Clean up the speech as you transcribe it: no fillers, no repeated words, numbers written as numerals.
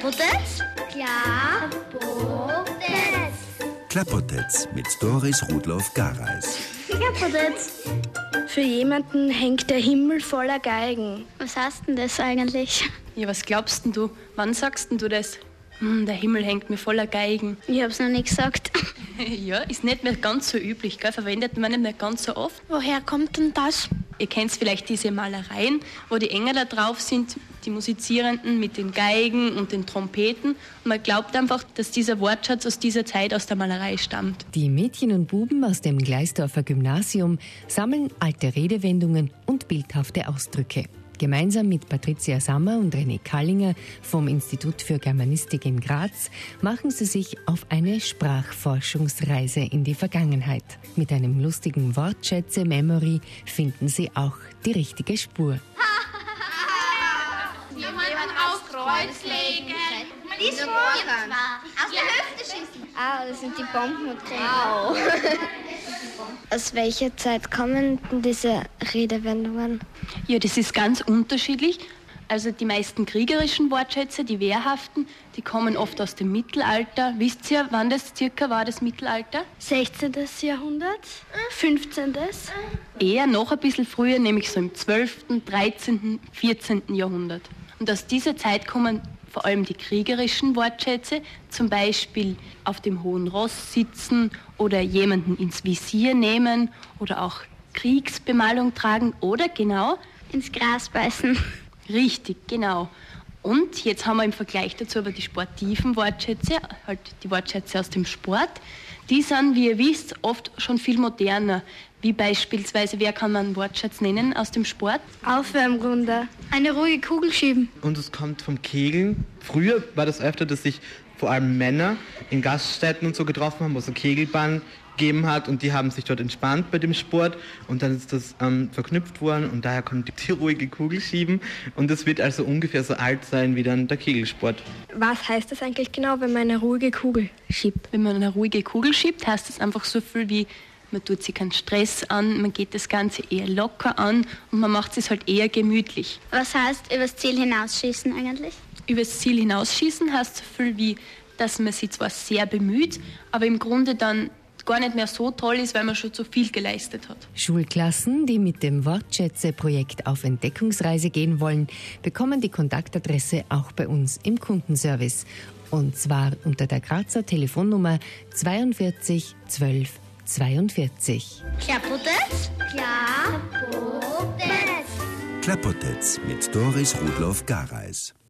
Klappotetz? Klappotetz. Klappotetz mit Doris Rudloff-Gareis. Klappotetz. Für jemanden hängt der Himmel voller Geigen. Was heißt denn das eigentlich? Ja, was glaubst denn du? Wann sagst denn du das? Der Himmel hängt mir voller Geigen. Ich hab's noch nicht gesagt. Ja, ist nicht mehr ganz so üblich, gell? Verwendet man nicht mehr ganz so oft. Woher kommt denn das? Ihr kennt vielleicht diese Malereien, wo die Engel da drauf sind, die Musizierenden mit den Geigen und den Trompeten. Und man glaubt einfach, dass dieser Wortschatz aus dieser Zeit aus der Malerei stammt. Die Mädchen und Buben aus dem Gleisdorfer Gymnasium sammeln alte Redewendungen und bildhafte Ausdrücke. Gemeinsam mit Patricia Sammer und René Kallinger vom Institut für Germanistik in Graz machen sie sich auf eine Sprachforschungsreise in die Vergangenheit. Mit einem lustigen Wortschätze-Memory finden sie auch die richtige Spur. Jemand aufs Kreuz legen. Die Schmoren. Aus der Hüfte schießen. Das sind die Bomben und Krieg. Aus welcher Zeit kommen denn diese Redewendungen? Ja, das ist ganz unterschiedlich. Also die meisten kriegerischen Wortschätze, die wehrhaften, die kommen oft aus dem Mittelalter. Wisst ihr, wann das circa war, das Mittelalter? 16. Jahrhundert? 15. Eher noch ein bisschen früher, nämlich so im 12., 13., 14. Jahrhundert. Und aus dieser Zeit kommen vor allem die kriegerischen Wortschätze, zum Beispiel auf dem hohen Ross sitzen oder jemanden ins Visier nehmen oder auch Kriegsbemalung tragen oder genau Ins Gras beißen. richtig, genau. Und jetzt haben wir im Vergleich dazu aber die sportiven Wortschätze, halt die Wortschätze aus dem Sport. Die sind, wie ihr wisst, oft schon viel moderner. Wie beispielsweise, wer kann man einen Wortschatz nennen aus dem Sport? Aufwärmrunde. Eine ruhige Kugel schieben. Und es kommt vom Kegeln. Früher war das öfter, dass sich vor allem Männer in Gaststätten und so getroffen haben, wo es eine Kegelbahn gegeben hat und die haben sich dort entspannt bei dem Sport und dann ist das verknüpft worden und daher kommt die ruhige Kugel schieben und das wird also ungefähr so alt sein wie dann der Kegelsport. Was heißt das eigentlich genau, wenn man eine ruhige Kugel schiebt? Wenn man eine ruhige Kugel schiebt, heißt das einfach so viel wie, man tut sich keinen Stress an, man geht das Ganze eher locker an und man macht es halt eher gemütlich. Was heißt übers Ziel hinausschießen eigentlich? Übers Ziel hinausschießen heißt so viel wie, dass man sich zwar sehr bemüht, aber im Grunde dann gar nicht mehr so toll ist, weil man schon so viel geleistet hat. Schulklassen, die mit dem Wortschätze-Projekt auf Entdeckungsreise gehen wollen, bekommen die Kontaktadresse auch bei uns im Kundenservice. Und zwar unter der Grazer Telefonnummer 42 12 42. Klappotetz? Klappotetz. Klappotetz mit Doris Rudloff-Gareis.